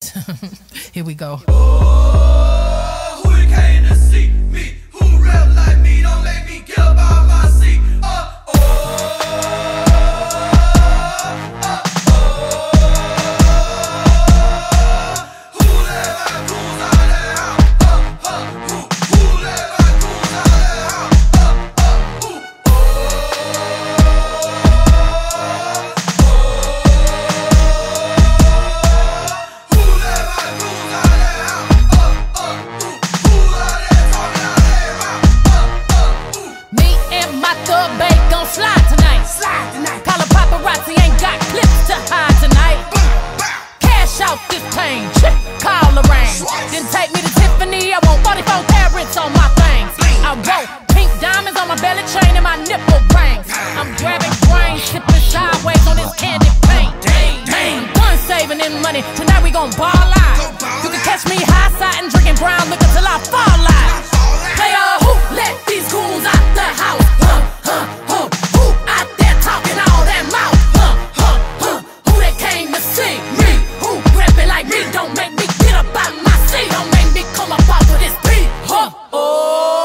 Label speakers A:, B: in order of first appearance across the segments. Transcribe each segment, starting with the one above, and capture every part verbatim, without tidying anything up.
A: Yes. Here we go.
B: Oh, who you came to see? Me. Who rap like me? Don't make me get up out my seat. Uh, oh, uh, oh. Who let my goons out of the house? Uh, uh, who, who let my goons out of the house? Uh, uh, who, oh, oh. Who let my goons out of the house? Uh, uh, who, who out there talking out their mouth? Uh, uh, who.
A: Me and my thug babe gon' slide tonight.
B: Slide tonight.
A: Call a paparazzi, ain't got clips to hide tonight. Cash out this pain, chip, call the rain. Then take me to Tiffany, I want forty-four carats on my things. I wrote pink diamonds on my belly chain and my nipple rings. I'm grabbing brains, sipping sideways on this candy paint. I'm done saving in money, tonight we gon' ball out. You can catch me high side and drinking brown liquor till I fall out. Player, who let these goons out the house? Huh, huh, huh. Who out there talking all that mouth? Huh, huh, huh. Who they came to see? Me. Who rapping like me? Don't make me get up out my seat. Don't make me come up off of this beat. Huh, oh.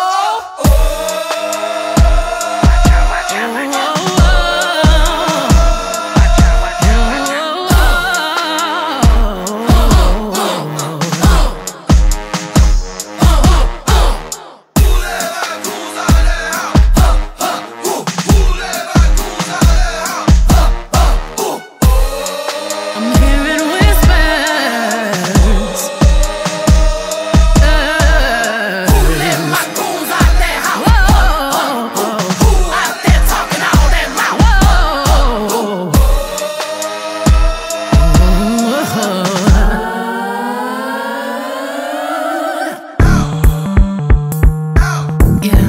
B: Who let my goons out of the house? Huh, huh, who, who let my goons out of the house? Huh, huh, who, oh.
A: I'm hearing whispers.
B: Who let my goons out that house? Who out there talking all that mouth?
A: Yeah.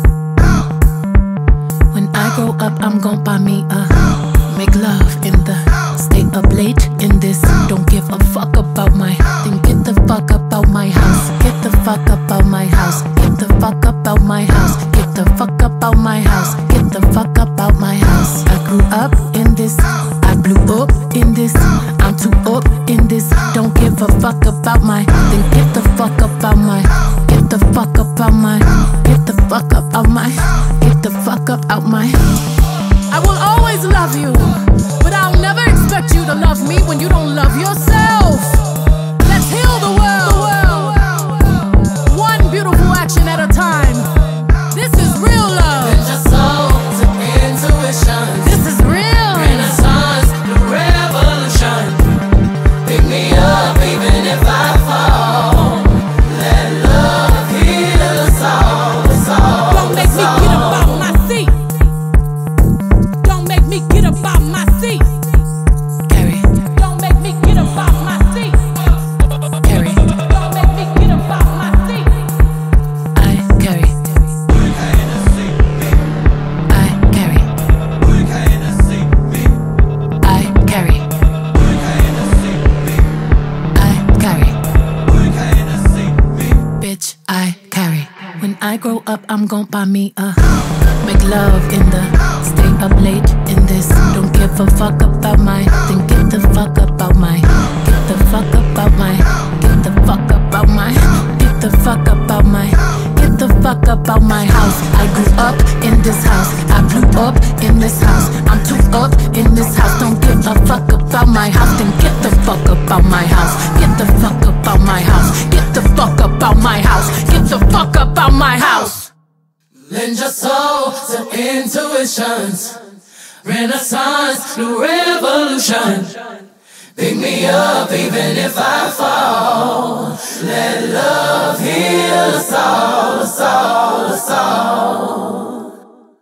A: When I grow up, I'm gon' buy me a make love in the stay up late in this. Don't give a fuck about my then get the fuck up out my house. Get the fuck up out my house. Get the fuck up out my house. Get the fuck up out my house. Get the fuck up out my house. I grew up in this. I blew up in this. I'm too up in this. Don't give a fuck about my then get the fuck up out my. Get the fuck up out my. Get the fuck up out my. Get the fuck up out my. I will always love you, but I'll never expect you to love me when you don't love yourself. Let's heal the world, one beautiful action at a time. This is real love.
C: Your soul to intuition.
A: This is real.
C: Renaissance, the revolution. Pick me up even if I fall. Let love heal us all. Us all.
A: Don't make me get up out my seat. Don't make me get up out my seat. Carrie. Don't make me get up out my seat. Carrie. Don't make me get up out my seat. I carry.
B: Who you came to see? Me.
A: I carry.
B: Who you came to see? Me.
A: I carry.
B: Who you came to see? Me.
A: I carry.
B: Who you came to see? Me.
A: Bitch, I carry. When I grow up, I'm gon' buy me a make love in the stay up late in this. Don't give a fuck about my then get the fuck about my. Get the fuck about my. Get the fuck about my. Get the fuck about my. Get the fuck about my house. I grew up in this house. I blew up in this house. I'm too up in this house. Don't give a fuck about my house. Then get the fuck about my house. Get the fuck about my house. Get the fuck about my house. Get the fuck about my house.
C: Lend your soul to intuitions. Renaissance, new revolution. Pick me up even if I fall.